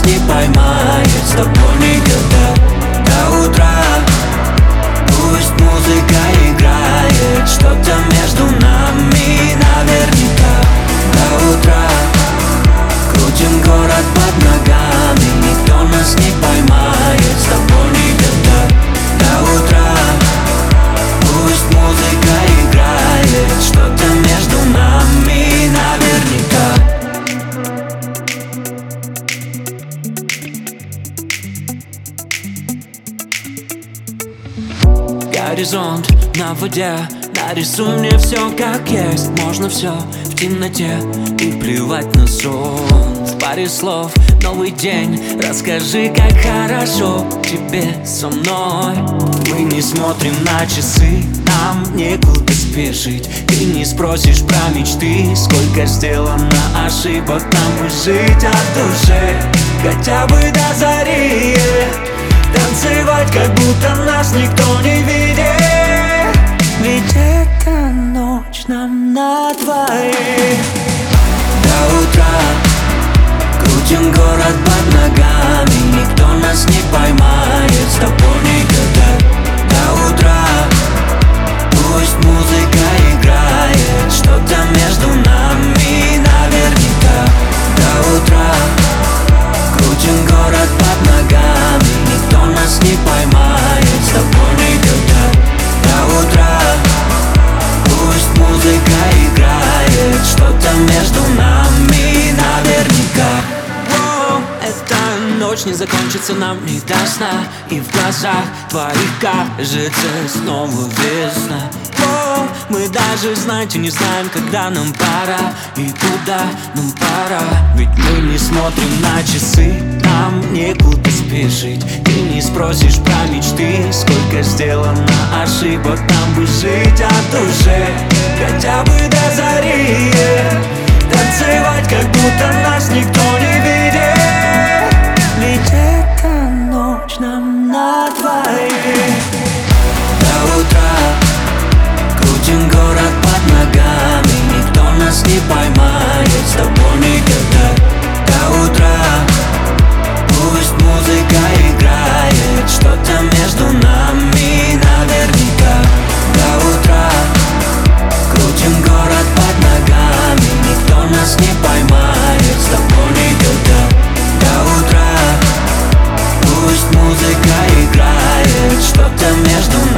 нас не поймает с тобой никогда. До утра пусть музыка играет, что-то между нами наверняка. До утра крутим город под ногами, никто нас не поймает с тобой никогда. До утра пусть музыка играет, что-то между нами наверняка. Горизонт на воде, нарисуй мне все как есть. Можно все в темноте и плевать на сон. В паре слов новый день, расскажи, как хорошо тебе со мной. Мы не смотрим на часы, нам некуда спешить. Ты не спросишь про мечты, сколько сделано ошибок. Нам бы жить от души, хотя бы до зари. Танцевать, как будто нас никто не видит. Ведь эта ночь нам на двоих. До утра крутим город под ногами, никто нас не поймает с тобой никогда. До утра пусть музыка играет, что-то между нами наверняка. До утра крутим город под ногами, никто нас не поймает с тобой никогда. До утра пусть музыка играет, что-то между нами наверняка. Эта ночь не закончится, нам не до сна. И в глазах твоих, кажется, снова весна. Мы даже, знаете, не знаем, когда нам пора и куда нам пора. Ведь мы не смотрим на часы, нам некуда спешить. Ты не спросишь про мечты, сколько сделано ошибок. Нам бы жить от души, хотя бы до зари. Танцевать, как будто нас никто не видит. Ведь эта ночь нам на двоих. До утра крутим город под ногами, никто нас не поймает с тобой никогда. До утра пусть музыка играет, что-то между нами наверняка. До утра крутим город под ногами, никто нас не поймает с тобой никогда. До утра пусть музыка играет, что-то между нами.